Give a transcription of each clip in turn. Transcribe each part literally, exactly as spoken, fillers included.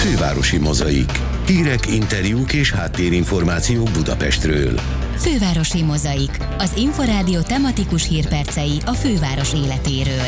Fővárosi mozaik. Hírek, interjúk és háttérinformációk Budapestről. Fővárosi mozaik. Az Inforádió tematikus hírpercei a főváros életéről.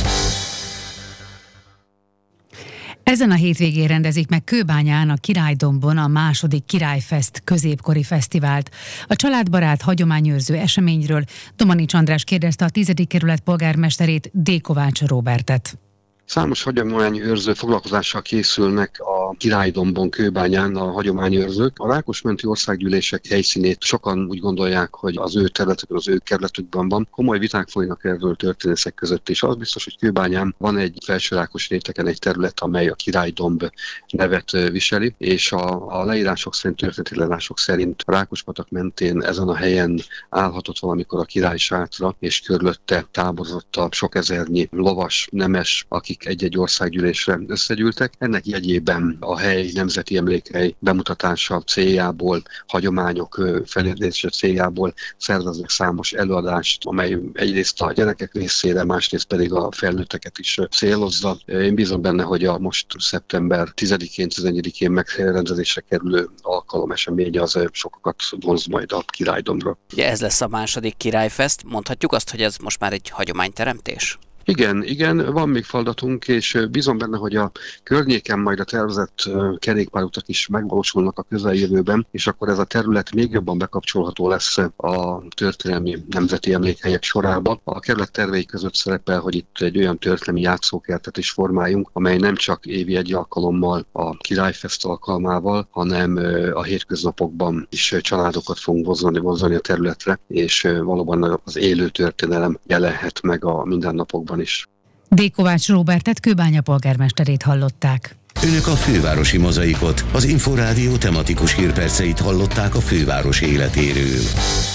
Ezen a hétvégén rendezik meg Kőbányán, a Királydombon a második Királyfest középkori fesztivált. A családbarát, hagyományőrző eseményről Domanics András kérdezte a tizedik kerület polgármesterét, D. Kovács Róbertet. Számos hagyományőrző foglalkozással készülnek a Királydombon, Kőbányán a hagyományőrzők. A Rákosmenti országgyűlések helyszínét sokan úgy gondolják, hogy az ő területükön, az ő kerületükben van. Komoly viták folynak erről történészek között is. Az biztos, hogy Kőbányán van egy Felsőrákos rétegen egy terület, amely a Királydomb nevet viseli, és a, a leírások szerint, történeti leírások szerint a Rákospatak mentén ezen a helyen állhatott valamikor a király sátra, és körülötte táborozott a sok ezernyi lovas, nemes, akik egy-egy országgyűlésre összegyűltek. Ennek jegyében a hely nemzeti emlékhely bemutatása céljából, hagyományok felidézése céljából szerveznek számos előadást, amely egyrészt a gyerekek részére, másrészt pedig a felnőtteket is célozza. Én bízom benne, hogy a most szeptember tizedikén, tizenegyedikén megrendezésre kerülő alkalom eseménye az sokakat vonz majd a Királydombra. Ugye ez lesz a második Királyfest. Mondhatjuk azt, hogy ez most már egy hagyományteremtés? Igen, igen, van még feladatunk, és bízom benne, hogy a környéken majd a tervezett kerékpárutak is megvalósulnak a közeljövőben, és akkor ez a terület még jobban bekapcsolható lesz a történelmi nemzeti emlékhelyek sorába. A kerület tervei között szerepel, hogy itt egy olyan történelmi játszókertet is formáljunk, amely nem csak évi egy alkalommal a Királyfest alkalmával, hanem a hétköznapokban is családokat fogunk vonzani, vonzani a területre, és valóban az élő történelem jelenhet meg a mindennapokban is. D. Kovács Róbertet, Kőbánya polgármesterét hallották. Önök a Fővárosi mozaikot, az Inforádió tematikus hírperceit hallották a főváros életéről.